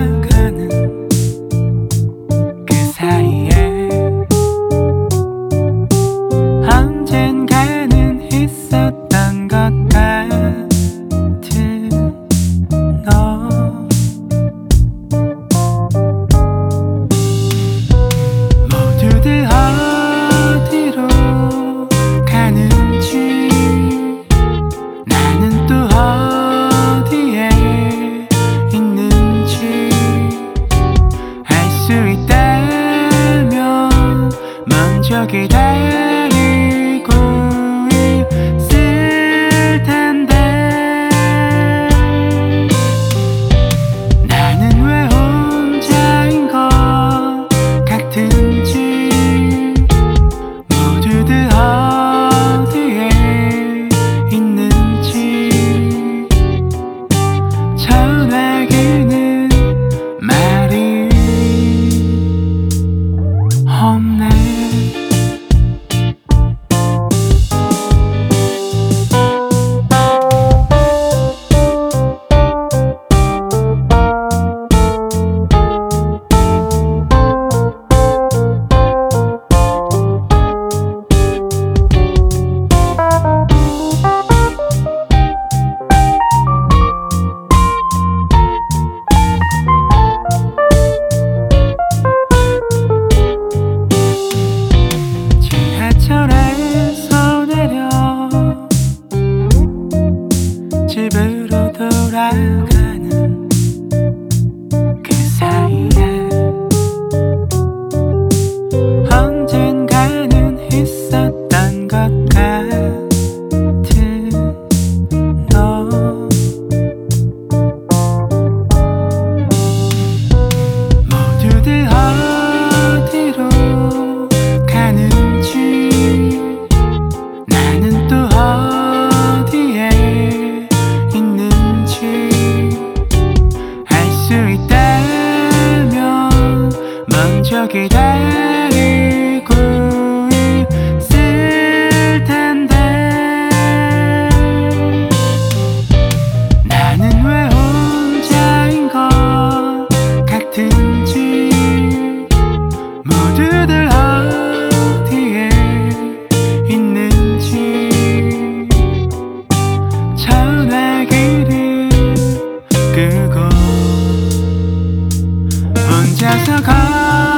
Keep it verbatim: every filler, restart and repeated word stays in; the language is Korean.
돌아가는 그 사이에 언젠가는 있었던 것 같은 너. 모두들 어디로 가는지, 나는 또 어디에 있는지 알 수 있다면 먼저 기다리고 있을 텐데, 나는 왜 혼자인 것 같은지, 모두들 어디에 있는지 전화기는 말이 없네. 지하철에서 내려 집으로 돌아가는 그 사이에 언젠가는 있었던 것 같은 너. 모두들 어디로 가는지, 나는 또 어디에 있는지 알 수 있다면 먼저 기다리고 있을 텐데, 나는 왜 혼자인 것 같은지, 모두들 어디에 있는지 전화기를 끄고 혼자서 걸